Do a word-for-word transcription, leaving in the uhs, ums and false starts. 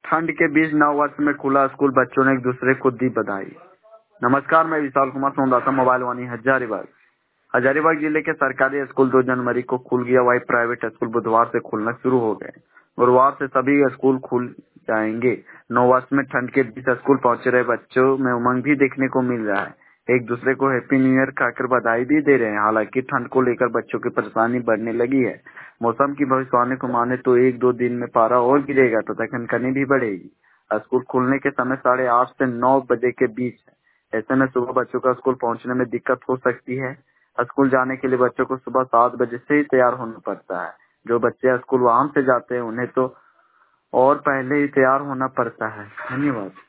ठंड के बीच नौ वर्ष में खुला स्कूल, बच्चों ने एक दूसरे को दी बधाई। नमस्कार, मैं विशाल कुमार सोमदाता, मोबाइल वाणी हजारीबाग। हजारीबाग जिले के सरकारी स्कूल दो जनवरी को खुल गया, वही प्राइवेट स्कूल बुधवार से खुलना शुरू हो गए। गुरुवार से सभी स्कूल खुल जाएंगे। नौ वर्ष में ठंड के बीच स्कूल पहुंचे रहे बच्चों में उमंग भी देखने को मिल रहा है। एक दूसरे को हैप्पी न्यू ईयर कहकर बधाई भी दे रहे हैं। हालांकि ठंड को लेकर बच्चों की परेशानी बढ़ने लगी है। मौसम की भविष्यवाणी को माने तो एक दो दिन में पारा और गिरेगा तथा कनकनी भी बढ़ेगी। स्कूल खुलने के समय साढ़े आठ से नौ बजे के बीच है। ऐसे में सुबह बच्चों का स्कूल पहुंचने में दिक्कत हो सकती है। स्कूल जाने के लिए बच्चों को सुबह सात बजे से ही तैयार होना पड़ता है। जो बच्चे स्कूल वाहन से जाते हैं उन्हें तो और पहले ही तैयार होना पड़ता है। धन्यवाद।